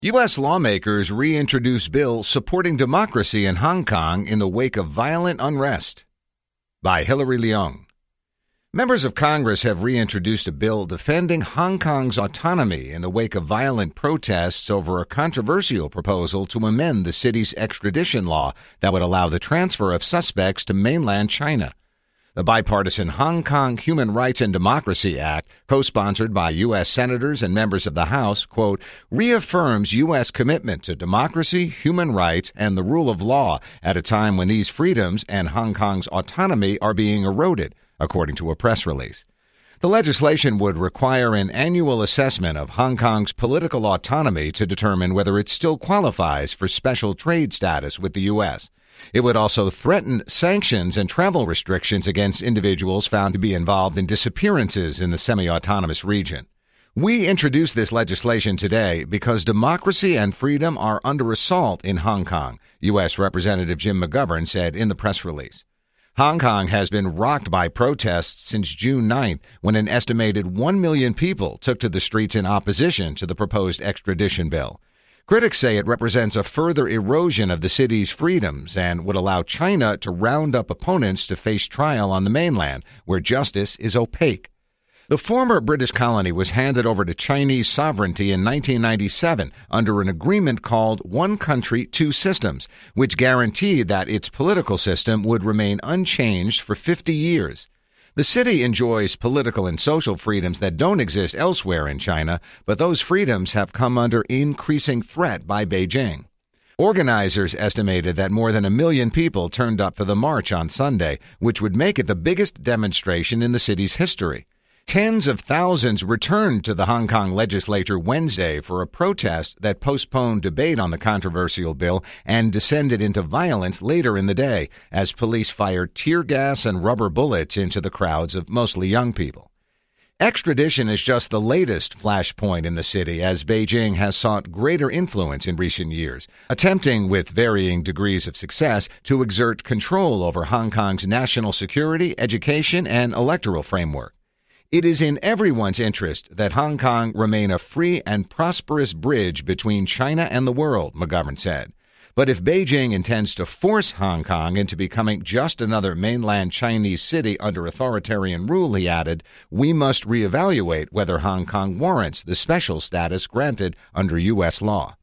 U.S. lawmakers reintroduce bill supporting democracy in Hong Kong in the wake of violent unrest. By Hilary Leung. Members of Congress have reintroduced a bill defending Hong Kong's autonomy in the wake of violent protests over a controversial proposal to amend the city's extradition law that would allow the transfer of suspects to mainland China. The bipartisan Hong Kong Human Rights and Democracy Act, co-sponsored by U.S. senators and members of the House, quote, reaffirms U.S. commitment to democracy, human rights, and the rule of law at a time when these freedoms and Hong Kong's autonomy are being eroded, according to a press release. The legislation would require an annual assessment of Hong Kong's political autonomy to determine whether it still qualifies for special trade status with the U.S. It would also threaten sanctions and travel restrictions against individuals found to be involved in disappearances in the semi-autonomous region. We introduced this legislation today because democracy and freedom are under assault in Hong Kong, U.S. Representative Jim McGovern said in the press release. Hong Kong has been rocked by protests since June 9th, when an estimated 1 million people took to the streets in opposition to the proposed extradition bill. Critics say it represents a further erosion of the city's freedoms and would allow China to round up opponents to face trial on the mainland, where justice is opaque. The former British colony was handed over to Chinese sovereignty in 1997 under an agreement called One Country, Two Systems, which guaranteed that its political system would remain unchanged for 50 years. The city enjoys political and social freedoms that don't exist elsewhere in China, but those freedoms have come under increasing threat by Beijing. Organizers estimated that more than 1 million people turned up for the march on Sunday, which would make it the biggest demonstration in the city's history. Tens of thousands returned to the Hong Kong legislature Wednesday for a protest that postponed debate on the controversial bill and descended into violence later in the day as police fired tear gas and rubber bullets into the crowds of mostly young people. Extradition is just the latest flashpoint in the city as Beijing has sought greater influence in recent years, attempting with varying degrees of success to exert control over Hong Kong's national security, education, and electoral framework. It is in everyone's interest that Hong Kong remain a free and prosperous bridge between China and the world, McGovern said. But if Beijing intends to force Hong Kong into becoming just another mainland Chinese city under authoritarian rule, he added, we must reevaluate whether Hong Kong warrants the special status granted under U.S. law.